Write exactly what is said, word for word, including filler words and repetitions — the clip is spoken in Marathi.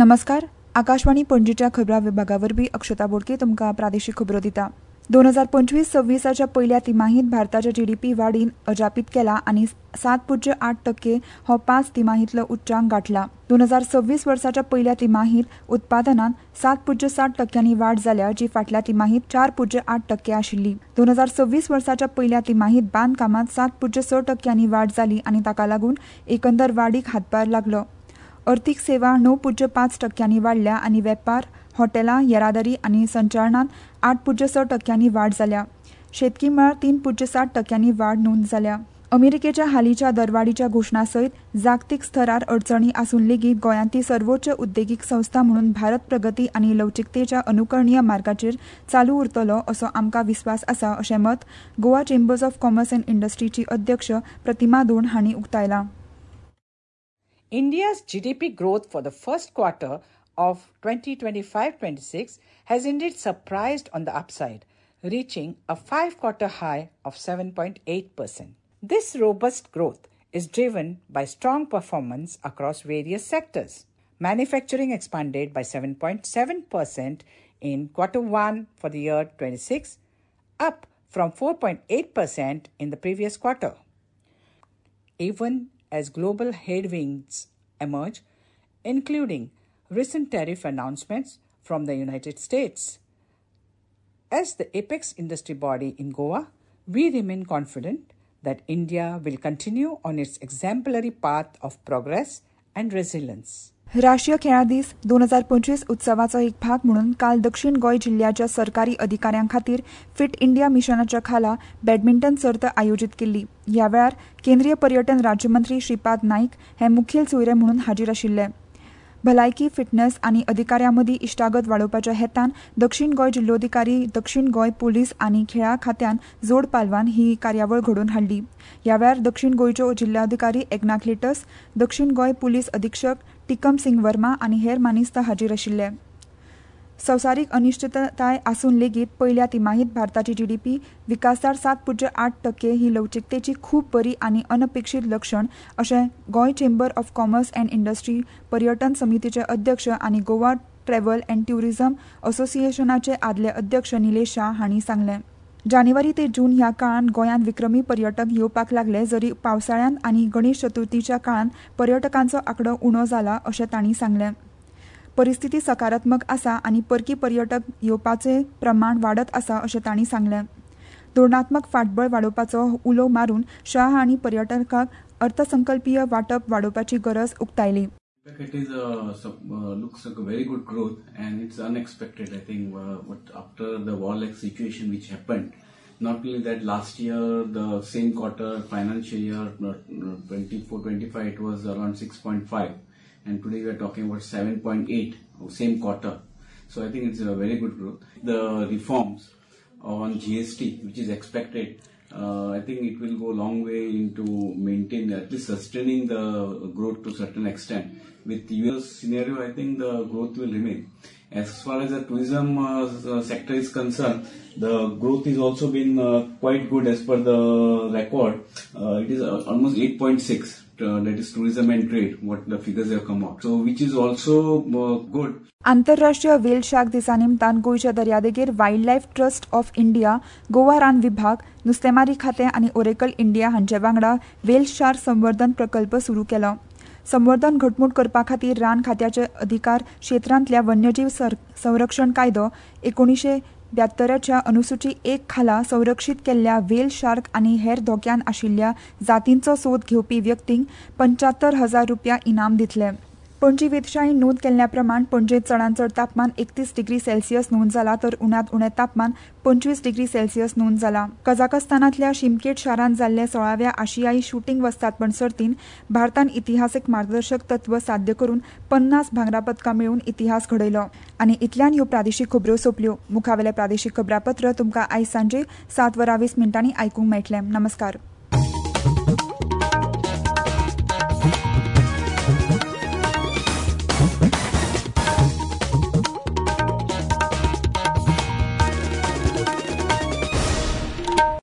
नमस्कार. आकाशवाणी पणजीच्या खबरां विभागा वरवीं अक्षता बोडके तुमकां प्रादेशीक खबरो दिता. दोन हजार पंचवीस सव्वीसाच्या पहिल्या तिमाहीत भारताच्या जीडीपी वाडीन अजापीत केला आनी सात पुज्य आठ टक्के हो पांच तिमाहीतलो उच्चांक गाठला. दोन हजार सव्वीस वर्साच्या पहिल्या तिमाहीत उत्पादनात सात पुज्य सात टक्क्यांनी वाड जाल्या, जी फाटल्या तिमाहीत चार पुज्य आठ टक्के आशिल्ली. दोन हजार सव्वीस वर्साच्या पहिल्या तिमाहीत बांदकामात सात पुज्य स टक्क्यांनी वाड जाली आनी ताका लागून एकंदर वाडीक हातभार लागलो. अर्थीक सेवा णव पुज्य पांच टक्क्यांनी वाडल्या आनी वेपार, हॉटेलां, येरादारी आनी संचालनात आठ पुज्य स टक्क्यांनी वाड जाल्या. शेतकी मळार तीन पुज्य सात टक्क्यांनी वाड नोंद जाल्या. अमेरिकेच्या हालींच्या दरवाडीच्या घोशणा सयत जागतीक स्तरार अडचणी आसून लेगीत गोंयांत ती सर्वोच्च उद्देगीक संस्था म्हणून भारत प्रगती आनी लवचिकतेच्या अनुकरणीय मार्गाचेर चालू उरतलो असो आमकां विस्वास आसा, अशें मत Goa chambers of commerce and इंडस्ट्रीची अध्यक्ष प्रतिमा दोण हांणी उक्तायलां. India's G D P growth for the first quarter of twenty twenty-five twenty-six has indeed surprised on the upside, reaching a five-quarter high of seven point eight percent. This robust growth is driven by strong performance across various sectors. Manufacturing expanded by seven point seven percent in quarter one for the year twenty-six, up from four point eight percent in the previous quarter. Even as global headwinds emerge, including recent tariff announcements from the United States. As the apex industry body in Goa, we remain confident that India will continue on its exemplary path of progress and resilience. राष्ट्रीय खेळां दीस दोन हजार पंचवीस उत्सवाचो एक भाग म्हणून काल दक्षिण गोंय जिल्ह्याच्या सरकारी अधिकाऱ्यां खातीर फिट इंडिया मिशनाच्या खाला बॅडमिंटन सर्त आयोजीत केल्ली. ह्या वेळार केंद्रीय पर्यटन राज्यमंत्री श्रीपाद नाईक हे मुखेल सोयरे म्हणून हाजीर आशिल्ले. भलायकी, फिटनेस आनी अधिकाऱ्यां मदीं इश्टागत वाडोवपाच्या हेतान दक्षिण गोंय जिल्लोधिकारी, दक्षिण गोंय पुलीस आनी खेळां खात्यान जोड पालवान ही कार्यावळ घडोवन हाडली. ह्या वेळार दक्षिण गोंयच्यो जिल्हाधिकारी एग्नाक्लिटस, दक्षिण गोंय पुलीस अधीक्षक टिकम सिंग वर्मा आनी हेर मानेस्त हाजीर आशिल्ले. संवसारीक अनिश्चितताय आसून लेगीत पहिल्या तिमाहीत भारताची जीडीपी विकासदार सात पुज्य आठ टक्के ही लवचिकतेची खूप बरी आनी अनपेक्षीत लक्षण, अशें Goem chamber of commerce and industry पर्यटन समितीचे अध्यक्ष आनी गोवा ट्रॅव्हल अँड ट्युरिझम असोसिएशनाचे आदले अध्यक्ष निलेश शाह हांणी सांगलें. जानेवारी ते जून ह्या काळात गोंयांत विक्रमी पर्यटक येवपाक लागले, जरी पावसाळ्यांत आनी गणेश चतुर्थीच्या काळात पर्यटकांचो आंकडो उणो जाला, अशें तांणी सांगलें. परिस्थिती सकारात्मक आसा आनी परकी पर्यटक येवपाचे प्रमाण वाडत आसा, अशें तांणी सांगलें. धोरणात्मक फाटबळ वाडोवपाचो उलो मारून शाह हांणी पर्यटकांक अर्थसंकल्पीय वांटप वाडोवपाची गरज उक्तायली. It is a, uh, looks like a very good growth, and it's unexpected. I think uh, what after the war-like situation which happened, not only that last year the same quarter financial year twenty-four twenty-five it was around six point five, and today we are talking about seven point eight same quarter. So I think it's a very good growth. The reforms on G S T which is expected, Uh, I think it will go a long way into maintaining, at least sustaining the growth to a certain extent. With the U S scenario, I think the growth will remain. As far as the tourism uh, sector is concerned, the growth is also been uh, quite good as per the record. Uh, it is uh, almost eight point six. Uh, that is tourism and trade, what the figures have come out. So, which is also uh, good. आंतरराष्ट्रीय व्हेल शार्क दिसा निमतान गोंयच्या दर्यादेगेर wildlife trust of India, Goa रान विभाग, नुस्तेमारी खातें आनी ओरेकल इंडिया हांचे वांगडा व्हेल शार्क संवर्धन प्रकल्प सुरू केलो. संवर्धन घटमूट करपा खातीर रान खात्याचे अधिकार क्षेत्रांतल्या वन्यजीव संरक्षण कायदो एकोणीशे ब्यात्तराच्या अनुसूची एक खाला संरक्षीत केल्ल्या व्हेल शार्क आनी हेर धोक्यान आशिल्ल्या जातींचो सोद घेवपी व्यक्तींक पंच्यात्तर हजार रुपया इनाम दितले. पणजी वेधशाळेन नोंद केल्ल्या प्रमाण पणजेत चडांत चड तापमान एकतीस डिग्री सेल्सियस नोंद जाला, तर उण्यांत उणें तापमान पंचवीस डिग्री सेल्सियस नोंद जाला. कझाकस्तानांतल्या शिमकेट शारांत जाल्ले सोळाव्या आशियाई शूटिंग वस्तादपण सर्तीन भारतान इतिहासीक मार्गदर्शक तत्व साध्य करून पन्नास भांगरा पदकां मेळून इतिहास घडयलो. आनी इतल्यान ह्यो प्रादेशीक खबरो सोंपल्यो. मुखावेले प्रादेशीक खबरापत्र तुमकां आयज सांजे सात वरां वीस मिनटांनी आयकूंक मेळटलें. नमस्कार.